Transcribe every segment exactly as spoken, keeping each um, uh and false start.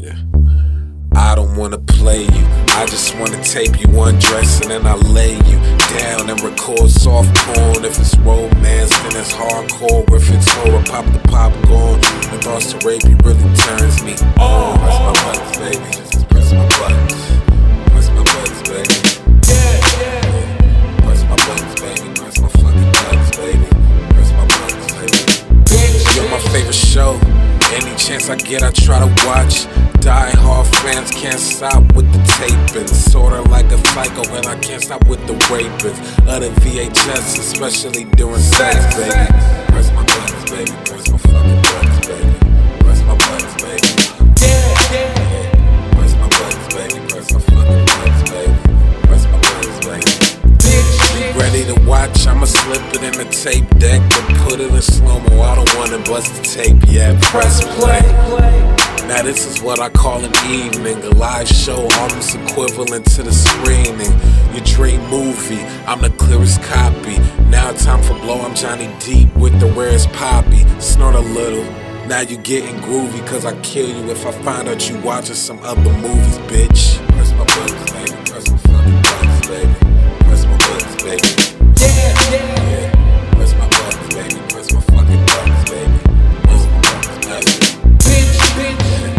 Yeah. I don't wanna play you, I just wanna tape you undress and then I lay you down and record soft porn. If it's romance, then it's hardcore. If it's horror, pop the popcorn. The thoughts to rape you really turns me on. Press my buttons, baby, just press my buttons. Press my buttons, baby. Yeah, yeah. Press my buttons, baby, press my fucking buttons, baby. Press my buttons, baby. You're my favorite show. Any chance I get, I try to watch. Die hard fans can't stop with the taping. Sorta like a psycho, and I can't stop with the raping. Other V H S, especially during sex, baby. Press my buttons, baby. Press my fucking buttons, baby. Press my buttons, baby. Yeah, yeah. Press my buttons, baby. Press my fucking buttons, baby. Press my buttons, baby. Bitch, ready to watch? I'ma slip it in the tape deck and put it in slow-mo. I don't wanna bust the tape yet. Press play. Now this is what I call an evening, a live show almost equivalent to the screening. Your dream movie, I'm the clearest copy. Now time for blow, I'm Johnny Deep with the rarest poppy. Snort a little, now you getting groovy, cause I kill you if I find out you watching some other movies, bitch. Press my buttons, baby, press my fucking buttons, baby. Press my buttons, baby. Yeah, yeah, yeah. Press my buttons, baby, press my fucking buttons, baby. Press my buttons, baby. Bitch, bitch.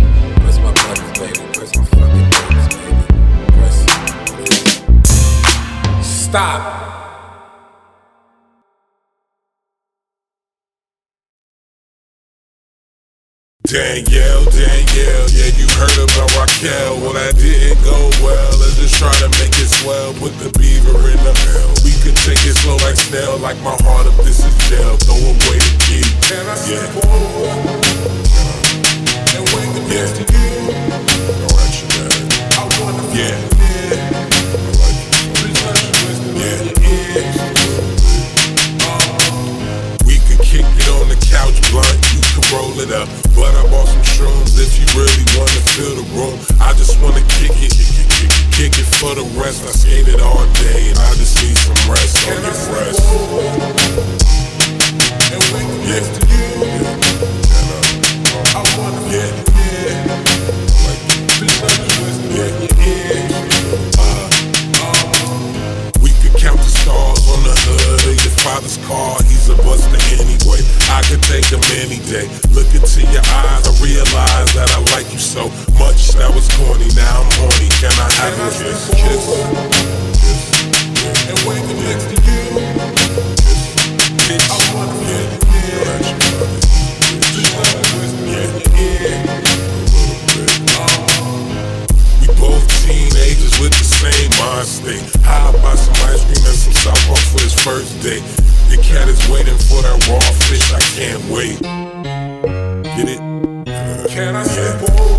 Stop. Danielle, Danielle, yeah, you heard about Raquel. Well, that didn't go well. Let's just try to make it swell. Put the beaver in the hell. We could take it slow like snail, like my heart if this is jail. Throw away the key. Can I yeah. And wake the yeah. to you. No action, man. I wanna yeah. Couch blunt, you can roll it up. But I bought some shrooms if you really wanna fill the room. I just wanna kick it, kick it, kick it, kick it for the rest. I skated all day and I just need some rest. So get rest. And wake the yeah. to you. Yeah. I wanna yeah. yeah. Like, yeah. yeah. Uh, uh, we could count the stars on the hood of your father's car. He's a buster anyway. I could take him any day. Look into your eyes, I realize that I like you so much. That was corny, now I'm horny. Can I have a kiss? Kiss, kiss, yeah. And wake up next to you. Kiss, bitch, I wanna get it. We both teenagers with the same mind state. How about some ice cream and some South Park for his first date? The cat is waiting for that raw fish, I can't wait. Get it? Can I say, boy?